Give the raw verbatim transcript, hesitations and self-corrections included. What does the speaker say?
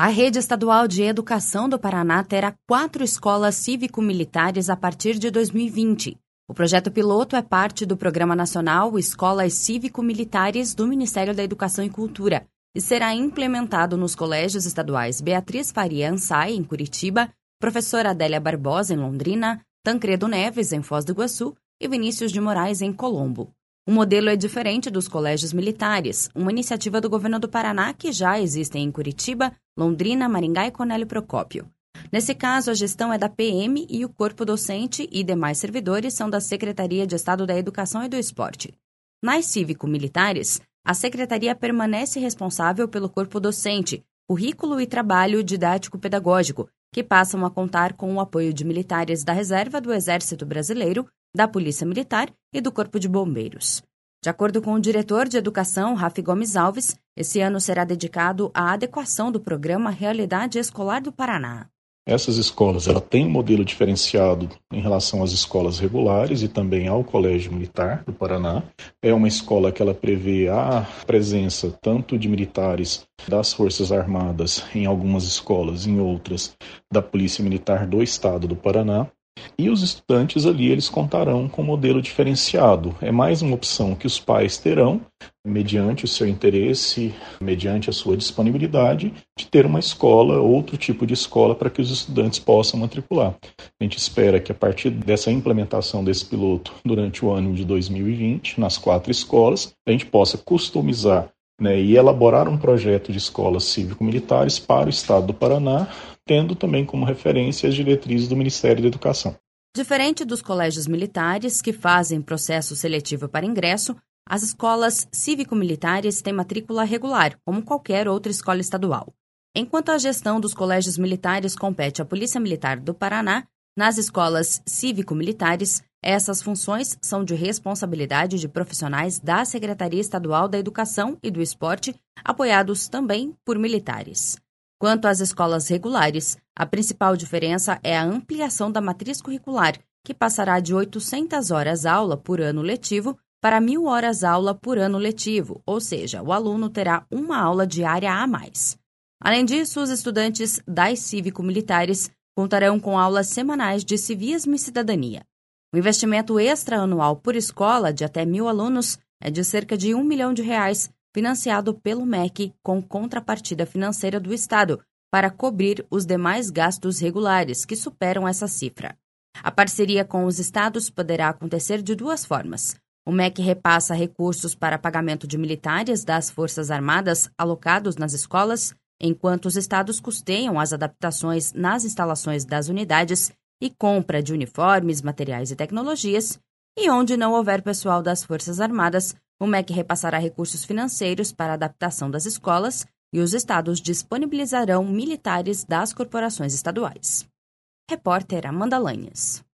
A Rede Estadual de Educação do Paraná terá quatro escolas cívico-militares a partir de dois mil e vinte. O projeto piloto é parte do Programa Nacional Escolas Cívico-Militares do Ministério da Educação e Cultura e será implementado nos colégios estaduais Beatriz Faria Ansay, em Curitiba, Professora Adélia Barbosa, em Londrina, Tancredo Neves, em Foz do Iguaçu e Vinícius de Moraes, em Colombo. O modelo é diferente dos colégios militares, uma iniciativa do governo do Paraná que já existem em Curitiba, Londrina, Maringá e Cornélio Procópio. Nesse caso, a gestão é da P M e o corpo docente e demais servidores são da Secretaria de Estado da Educação e do Esporte. Nas cívico-militares, a Secretaria permanece responsável pelo corpo docente, currículo e trabalho didático-pedagógico, que passam a contar com o apoio de militares da Reserva do Exército Brasileiro, da Polícia Militar e do Corpo de Bombeiros. De acordo com o diretor de Educação, Rafi Gomes Alves, esse ano será dedicado à adequação do programa Realidade Escolar do Paraná. Essas escolas ela têm um modelo diferenciado em relação às escolas regulares e também ao Colégio Militar do Paraná. É uma escola que ela prevê a presença tanto de militares das Forças Armadas em algumas escolas, em outras da Polícia Militar do Estado do Paraná. E os estudantes ali, eles contarão com um modelo diferenciado. É mais uma opção que os pais terão, mediante o seu interesse, mediante a sua disponibilidade, de ter uma escola, outro tipo de escola, para que os estudantes possam matricular. A gente espera que a partir dessa implementação desse piloto, durante o ano de dois mil e vinte, nas quatro escolas, a gente possa customizar, né, e elaborar um projeto de escolas cívico-militares para o Estado do Paraná, tendo também como referência as diretrizes do Ministério da Educação. Diferente dos colégios militares, que fazem processo seletivo para ingresso, as escolas cívico-militares têm matrícula regular, como qualquer outra escola estadual. Enquanto a gestão dos colégios militares compete à Polícia Militar do Paraná, nas escolas cívico-militares, essas funções são de responsabilidade de profissionais da Secretaria Estadual da Educação e do Esporte, apoiados também por militares. Quanto às escolas regulares, a principal diferença é a ampliação da matriz curricular, que passará de oitocentas horas aula por ano letivo para mil horas aula por ano letivo, ou seja, o aluno terá uma aula diária a mais. Além disso, os estudantes das cívico-militares contarão com aulas semanais de civismo e cidadania. O investimento extra-anual por escola de até mil alunos é de cerca de um milhão de reais, financiado pelo M E C com contrapartida financeira do Estado, para cobrir os demais gastos regulares, que superam essa cifra. A parceria com os estados poderá acontecer de duas formas. O M E C repassa recursos para pagamento de militares das Forças Armadas alocados nas escolas, enquanto os estados custeiam as adaptações nas instalações das unidades e compra de uniformes, materiais e tecnologias, e onde não houver pessoal das Forças Armadas, o M E C repassará recursos financeiros para a adaptação das escolas e os estados disponibilizarão militares das corporações estaduais. Repórter Amanda Lanhas.